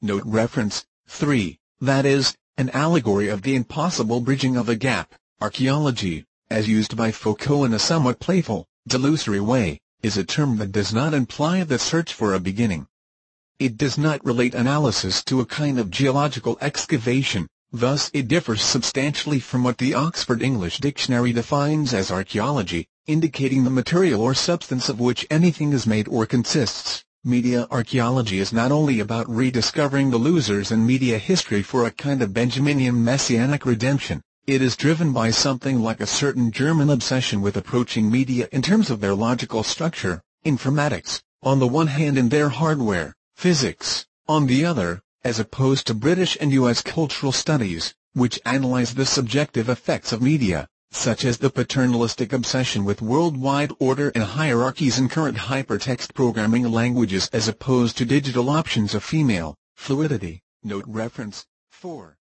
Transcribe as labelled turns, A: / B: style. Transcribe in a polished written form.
A: Note reference 3, that is, an allegory of the impossible bridging of a gap. Archaeology, as used by Foucault in a somewhat playful, delusory way, is a term that does not imply the search for a beginning. It does not relate analysis to a kind of geological excavation, thus it differs substantially from what the Oxford English Dictionary defines as archaeology, indicating the material or substance of which anything is made or consists. Media archaeology is not only about rediscovering the losers in media history for a kind of Benjaminian messianic redemption, it is driven by something like a certain German obsession with approaching media in terms of their logical structure, informatics, on the one hand, and their hardware, physics, on the other, as opposed to British and U.S. cultural studies, which analyze the subjective effects of media, such as the paternalistic obsession with worldwide order and hierarchies in current hypertext programming languages as opposed to digital options of female fluidity. Note reference 4.